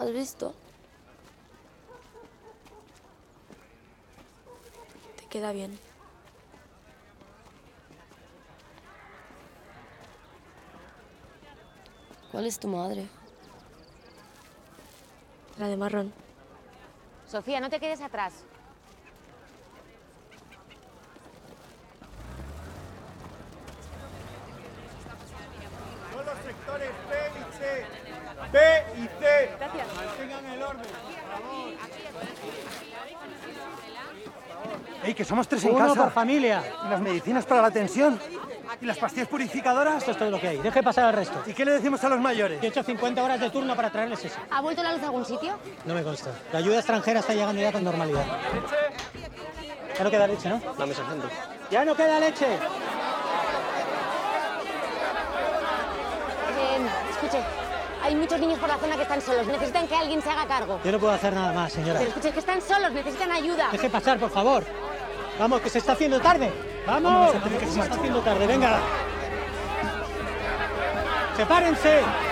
¿Has visto? Te queda bien. ¿Cuál es tu madre? La de marrón. Sofía, no te quedes atrás. Son los sectores B y C. B y C. Gracias. Mantengan el orden, por favor. ¡Ey, que somos 3 en casa! Uno por familia. ¿Y las medicinas para la tensión? ¿Y las pastillas purificadoras? Esto es todo lo que hay. Deje pasar al resto. ¿Y qué le decimos a los mayores? He hecho 50 horas de turno para traerles eso. ¿Ha vuelto la luz a algún sitio? No me consta. La ayuda extranjera está llegando ya con normalidad. Ya no queda leche, ¿no? Dame sargento. ¡Ya no queda leche! Escuche, hay muchos niños por la zona que están solos. Necesitan que alguien se haga cargo. Yo no puedo hacer nada más, señora. Pero escuche, que están solos, necesitan ayuda. Deje pasar, por favor. Vamos, que se está haciendo tarde. ¡Vamos! Que se está haciendo tarde, venga. ¡Sepárense!